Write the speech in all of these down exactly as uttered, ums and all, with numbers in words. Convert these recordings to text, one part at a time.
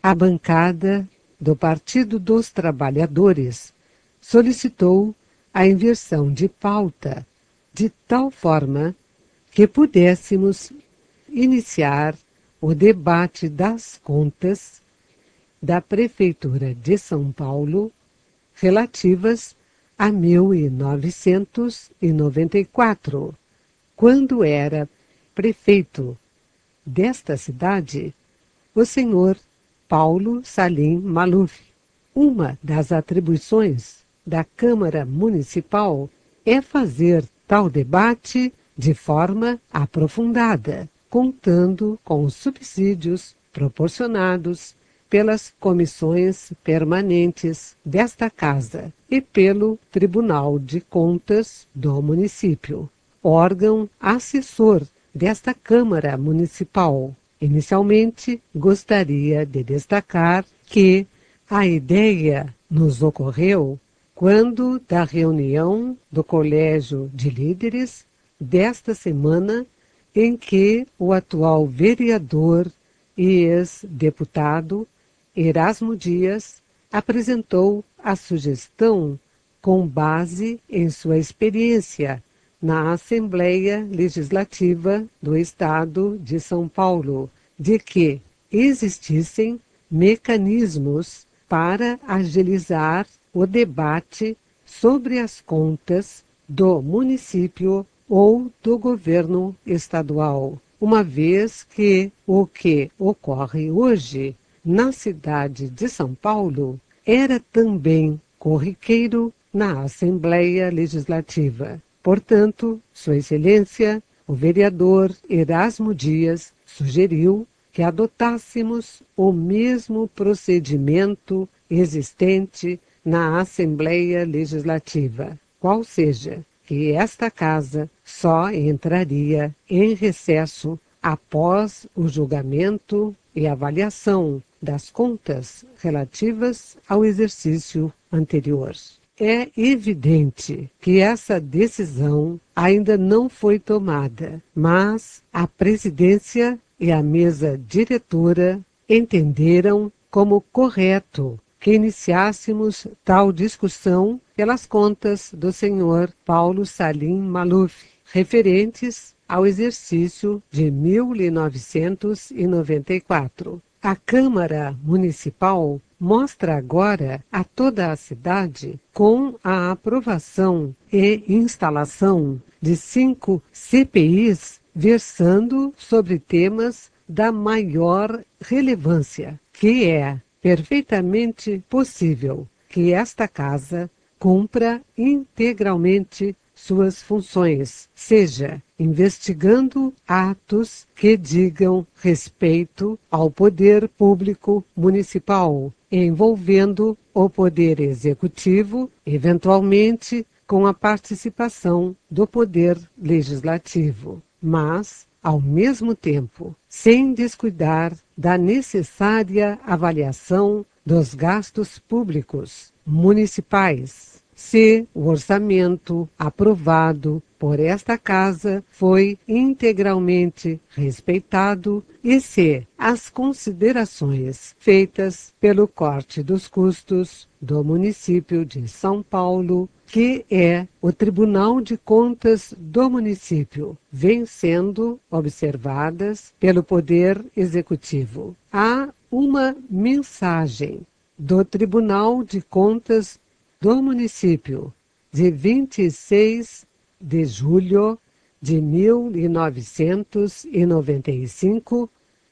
a bancada do Partido dos Trabalhadores solicitou a inversão de pauta de tal forma que pudéssemos iniciar o debate das contas da Prefeitura de São Paulo relativas a mil novecentos e noventa e quatro, quando era prefeito desta cidade o senhor Paulo Salim Maluf. Uma das atribuições da Câmara Municipal é fazer tal debate de forma aprofundada, contando com os subsídios proporcionados pelas comissões permanentes desta Casa e pelo Tribunal de Contas do município, órgão assessor desta Câmara Municipal. Inicialmente, gostaria de destacar que a ideia nos ocorreu quando da reunião do Colégio de Líderes desta semana, em que o atual vereador e ex-deputado Erasmo Dias apresentou a sugestão com base em sua experiência na Assembleia Legislativa do Estado de São Paulo, de que existissem mecanismos para agilizar o debate sobre as contas do município ou do governo estadual, uma vez que o que ocorre hoje na cidade de São Paulo era também corriqueiro na Assembleia Legislativa. Portanto, Sua Excelência, o vereador Erasmo Dias, sugeriu que adotássemos o mesmo procedimento existente na Assembleia Legislativa, qual seja, que esta Casa só entraria em recesso após o julgamento e avaliação das contas relativas ao exercício anterior. É evidente que essa decisão ainda não foi tomada, mas a presidência e a mesa diretora entenderam como correto que iniciássemos tal discussão pelas contas do senhor Paulo Salim Maluf, referentes ao exercício de mil novecentos e noventa e quatro. A Câmara Municipal mostra agora a toda a cidade, com a aprovação e instalação de cinco C P Is versando sobre temas da maior relevância, que é perfeitamente possível que esta Casa cumpra integralmente suas funções, seja investigando atos que digam respeito ao poder público municipal, envolvendo o poder executivo, eventualmente com a participação do poder legislativo, mas, ao mesmo tempo, sem descuidar da necessária avaliação dos gastos públicos municipais. Se o orçamento aprovado por esta Casa foi integralmente respeitado e se as considerações feitas pelo corte dos custos do município de São Paulo, que é o Tribunal de Contas do município, vêm sendo observadas pelo Poder Executivo. Há uma mensagem do Tribunal de Contas do município, de vinte e seis de julho de mil novecentos e noventa e cinco,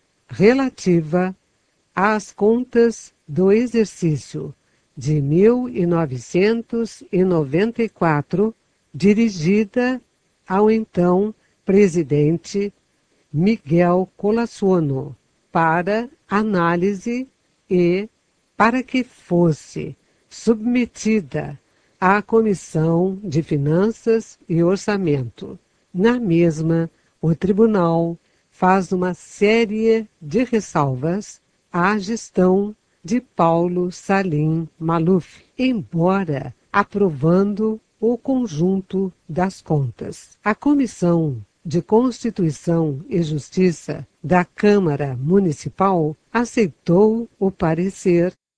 relativa às contas do exercício de mil novecentos e noventa e quatro, dirigida ao então presidente Miguel Colassuono, para análise e para que fosse submetida à Comissão de Finanças e Orçamento. Na mesma, o Tribunal faz uma série de ressalvas à gestão de Paulo Salim Maluf, embora aprovando o conjunto das contas. A Comissão de Constituição e Justiça da Câmara Municipal aceitou o parecer